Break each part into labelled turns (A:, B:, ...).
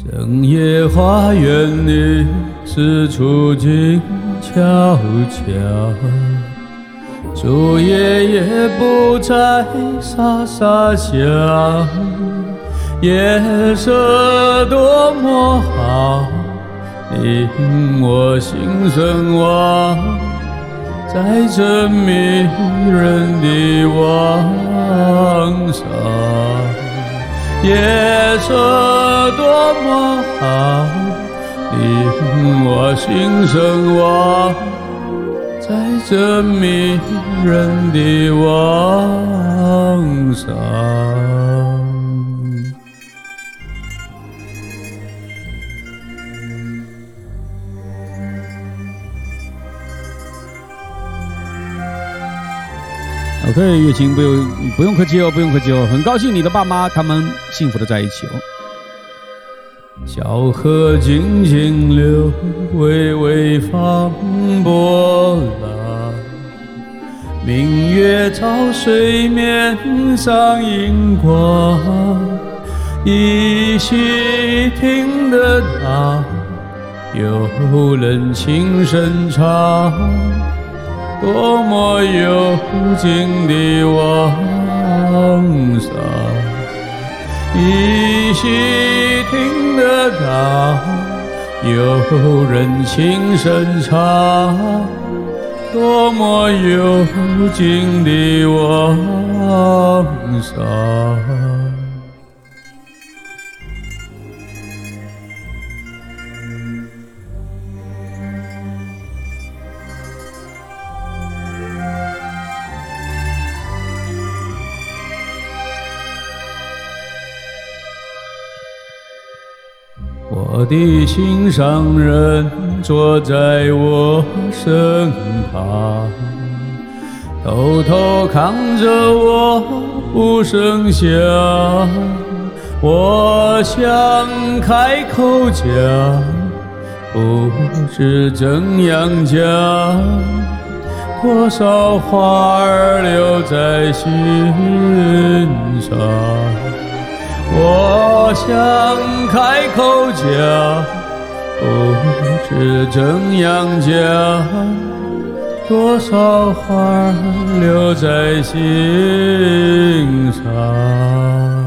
A: 深夜花园里，四处静悄悄，树叶也不再沙沙响。夜色多么好，令我心神往，在这迷人的晚上。夜色多么好，令我心神往，在这迷人的晚上。OK， 月琴不用客气哦，不用客气哦，很高兴你的爸妈他们幸福的在一起哦。小河静静流，微微放波浪，明月照水面上荧光，依稀听得到有人轻声唱，多么幽静的晚上，依稀听得到有人轻声唱，多么幽静的晚上。我的心上人坐在我身旁，偷偷看着我不声响。我想开口讲，不知怎样讲，多少话儿留在心上。我想开口讲，不知怎样讲，多少话留在心上。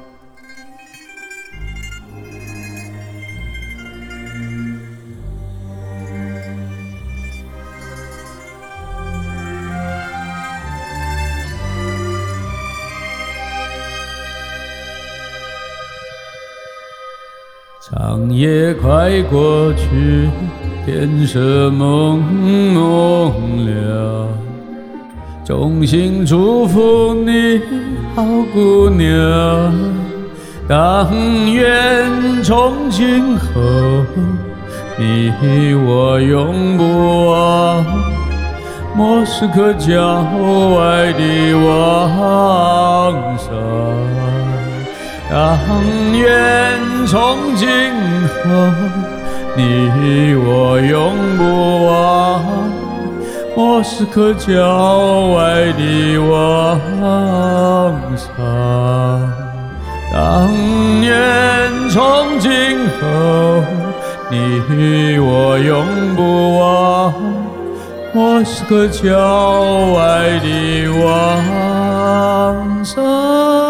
A: 长夜快过去，天色蒙蒙亮，衷心祝福你好姑娘，但愿从今后你我永不忘莫斯科郊外的晚上。但愿从今后你我永不忘莫斯科郊外的晚上。但愿从今后你我永不忘莫斯科郊外的晚上。